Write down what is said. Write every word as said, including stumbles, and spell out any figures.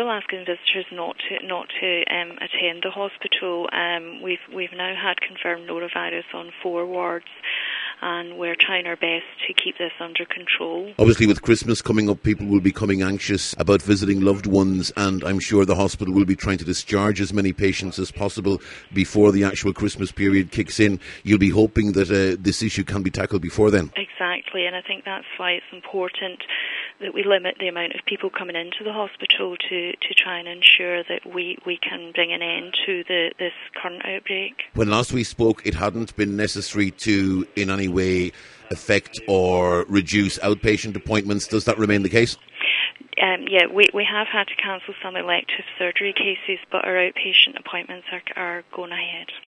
still asking visitors not to not to um, attend the hospital. Um, we've we've now had confirmed norovirus on four wards, and we're trying our best to keep this under control. Obviously, with Christmas coming up, people will be becoming anxious about visiting loved ones, and I'm sure the hospital will be trying to discharge as many patients as possible before the actual Christmas period kicks in. You'll be hoping that uh, this issue can be tackled before then. Exactly, and I think that's why it's important that we limit the amount of people coming into the hospital to, to try and ensure that we, we can bring an end to the, this current outbreak. When last we spoke, it hadn't been necessary to in any way affect or reduce outpatient appointments. Does that remain the case? Um, yeah, we, we have had to cancel some elective surgery cases, but our outpatient appointments are, are going ahead.